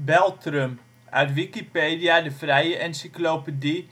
Beltrum, uit Wikipedia, de vrije encyclopedie.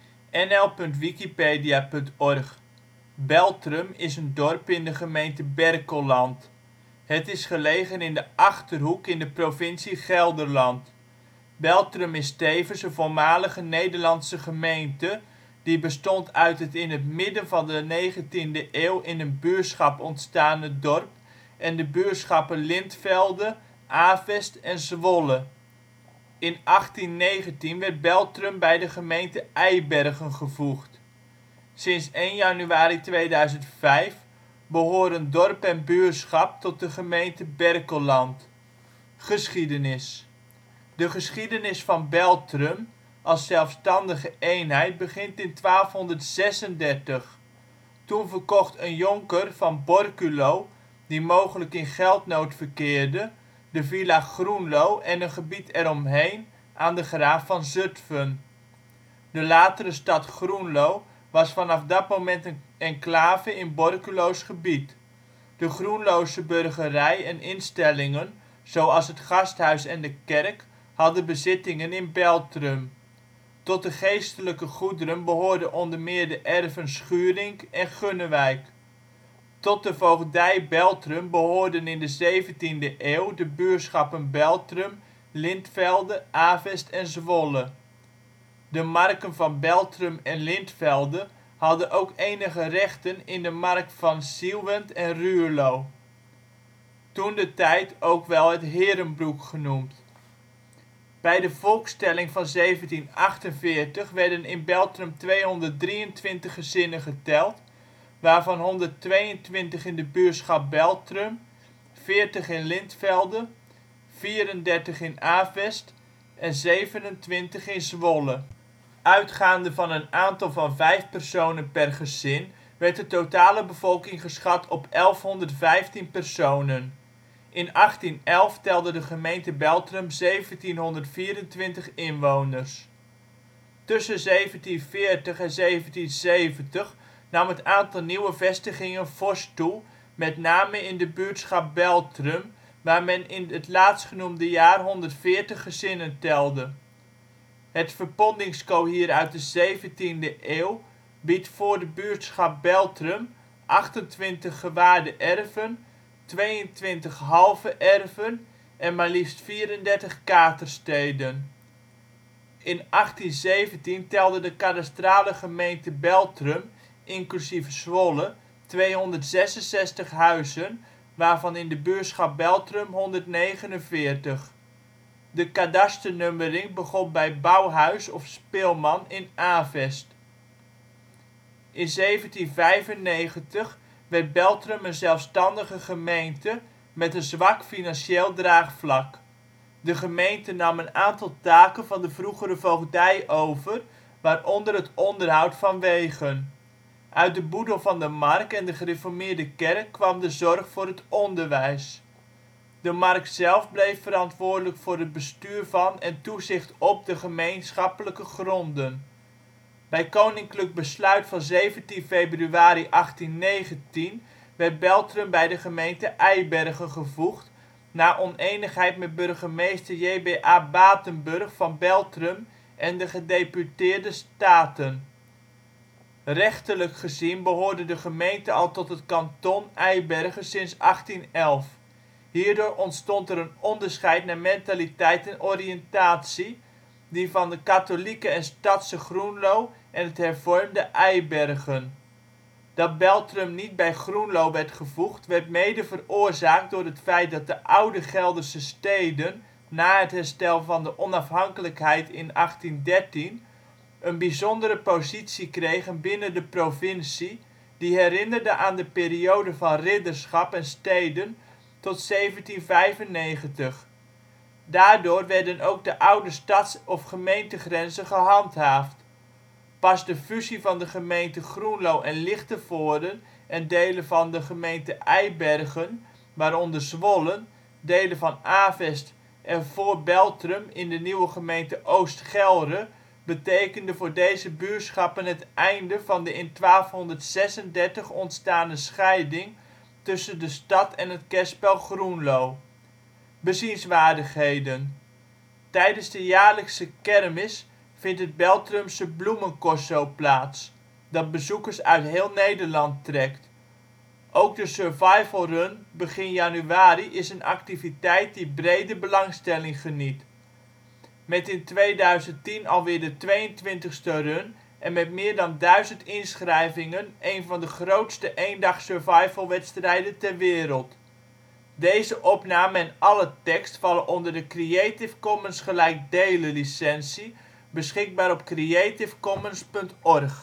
nl.wikipedia.org. Beltrum is een dorp in de gemeente Berkelland. Het is gelegen in de Achterhoek in de provincie Gelderland. Beltrum is tevens een voormalige Nederlandse gemeente, die bestond uit het in het midden van de 19e eeuw in een buurschap ontstane dorp en de buurschappen Lintvelde, Avest en Zwolle. In 1819 werd Beltrum bij de gemeente Eibergen gevoegd. Sinds 1 januari 2005 behoren dorp en buurschap tot de gemeente Berkelland. Geschiedenis. De geschiedenis van Beltrum als zelfstandige eenheid begint in 1236. Toen verkocht een jonker van Borculo, die mogelijk in geldnood verkeerde, de villa Groenlo en een gebied eromheen aan de graaf van Zutphen. De latere stad Groenlo was vanaf dat moment een enclave in Borculo 's gebied. De Groenlose burgerij en instellingen, zoals het gasthuis en de kerk, hadden bezittingen in Beltrum. Tot de geestelijke goederen behoorden onder meer de erven Schurink en Gunnewijk. Tot de voogdij Beltrum behoorden in de 17e eeuw de buurschappen Beltrum, Lintvelde, Avest en Zwolle. De marken van Beltrum en Lintvelde hadden ook enige rechten in de mark van Zieuwent en Ruurlo. Toentertijd ook wel het Heerenbroek genoemd. Bij de volkstelling van 1748 werden in Beltrum 223 gezinnen geteld, waarvan 122 in de buurschap Beltrum, 40 in Lintvelde, 34 in Avest en 27 in Zwolle. Uitgaande van een aantal van 5 personen per gezin werd de totale bevolking geschat op 1115 personen. In 1811 telde de gemeente Beltrum 1724 inwoners. Tussen 1740 en 1770 nam het aantal nieuwe vestigingen fors toe, met name in de buurtschap Beltrum, waar men in het laatstgenoemde jaar 140 gezinnen telde. Het verpondingscohier uit de 17e eeuw biedt voor de buurtschap Beltrum 28 gewaarde erven, 22 halve erven en maar liefst 34 katersteden. In 1817 telde de kadastrale gemeente Beltrum, inclusief Zwolle, 266 huizen, waarvan in de buurschap Beltrum 149. De kadasternummering begon bij Bouwhuis of Spilman in Avest. In 1795 werd Beltrum een zelfstandige gemeente met een zwak financieel draagvlak. De gemeente nam een aantal taken van de vroegere voogdij over, waaronder het onderhoud van wegen. Uit de boedel van de mark en de gereformeerde kerk kwam de zorg voor het onderwijs. De mark zelf bleef verantwoordelijk voor het bestuur van en toezicht op de gemeenschappelijke gronden. Bij Koninklijk Besluit van 17 februari 1819 werd Beltrum bij de gemeente Eibergen gevoegd, na onenigheid met burgemeester J.B.A. Batenburg van Beltrum en de Gedeputeerde Staten. Rechterlijk gezien behoorde de gemeente al tot het kanton Eibergen sinds 1811. Hierdoor ontstond er een onderscheid naar mentaliteit en oriëntatie, die van de katholieke en stadse Groenlo en het hervormde Eibergen. Dat Beltrum niet bij Groenlo werd gevoegd werd mede veroorzaakt door het feit dat de oude Gelderse steden na het herstel van de onafhankelijkheid in 1813 een bijzondere positie kregen binnen de provincie die herinnerde aan de periode van ridderschap en steden tot 1795. Daardoor werden ook de oude stads - of gemeentegrenzen gehandhaafd. Pas de fusie van de gemeenten Groenlo en Lichtenvoorde en delen van de gemeente Eibergen, waaronder Zwolle, delen van Avest en voor-Beltrum in de nieuwe gemeente Oost Gelre betekende voor deze buurschappen het einde van de in 1236 ontstane scheiding tussen de stad en het kerspel Groenlo. Bezienswaardigheden Tijdens de jaarlijkse kermis vindt het Beltrumse bloemencorso plaats, dat bezoekers uit heel Nederland trekt. Ook de survivalrun begin januari is een activiteit die brede belangstelling geniet. Met in 2010 alweer de 22e run en met meer dan 1000 inschrijvingen een van de grootste eendag survivalwedstrijden ter wereld. Deze opname en alle tekst vallen onder de Creative Commons gelijkdelen licentie beschikbaar op creativecommons.org